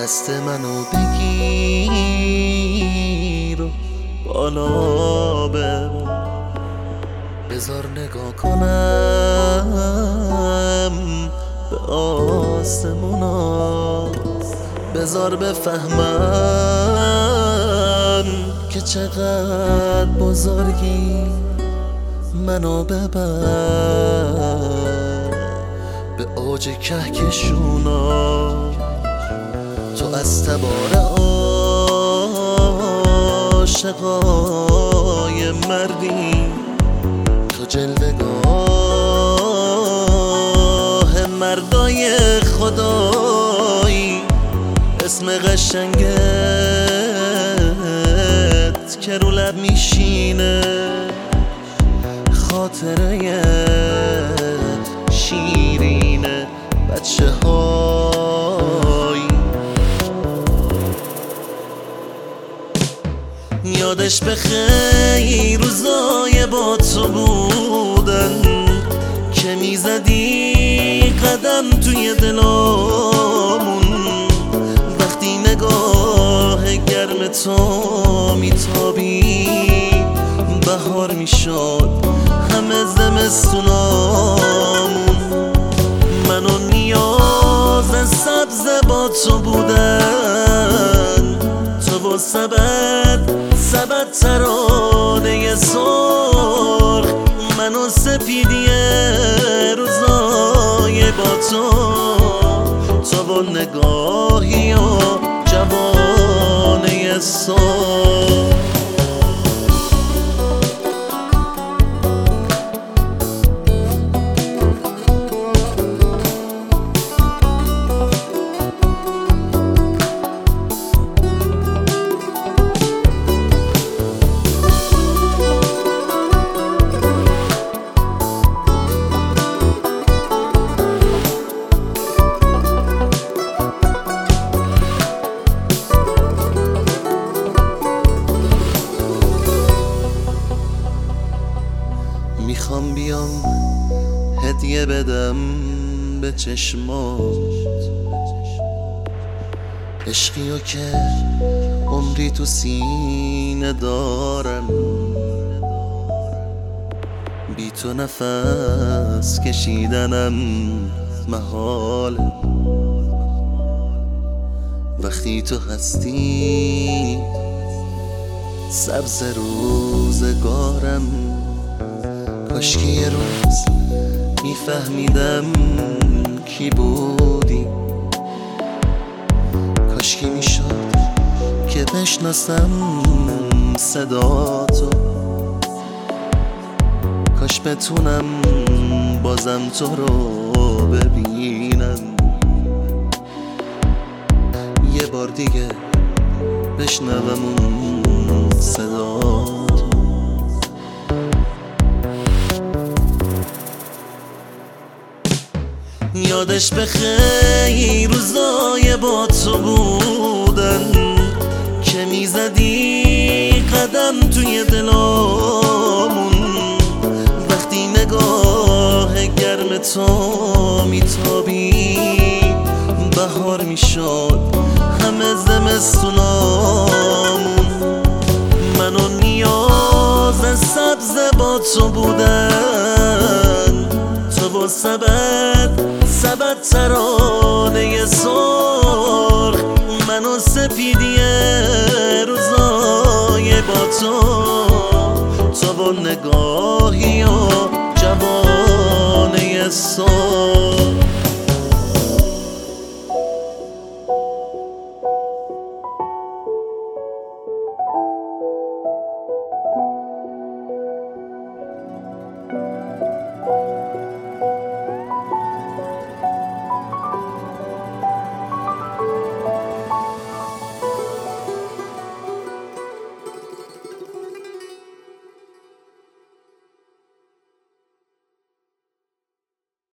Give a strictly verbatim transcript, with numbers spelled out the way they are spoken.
دست منو بگیر و بالا ببر، بذار نگاه کنم به آسمونا، بذار بفهمم که چقدر بزرگی، منو ببر به اوج کهکشونا. تو از تبار عاشقای مردی، تو جلوه‌گاه مردای خدایی، اسم قشنگت که رو لب میشینه، خاطره شیرینه بچه هایی. یادش بخیر روزای با تو بودن که میزدی قدم توی دلامون، وقتی نگاه گرم تو میتابی بهار میشد همه زمستونامون. من و نیاز سبز با تو بودن، تو و سبد سبد ترانه سرخ، من و سپیدی روزای با تو، تو و نگاهی و جوانه سرخ. میخوام بیام هدیه بدم به چشمات، عشقیو که عمری تو سینه دارم، بی تو نفس کشیدنم محاله، وقتی تو هستی سبز روزگارم. کاشکی یه روز میفهمیدم کی بودی، کاشکی میشد که بشناسم صدا تو، کاش بتونم بازم تو رو ببینم، یه بار دیگه بشنوم اون صدا تو. یادش بخیر روزای با تو بودن که میزدی قدم توی دلامون، وقتی نگاه گرم تو میتابی بهار میشد همه زمستونامون. من و نیاز سبز با تو بودن، تو و سبد سبد ترانه سرخ، من و سپیدی روزای با تو، تو و نگاهی و جوانه سرخ.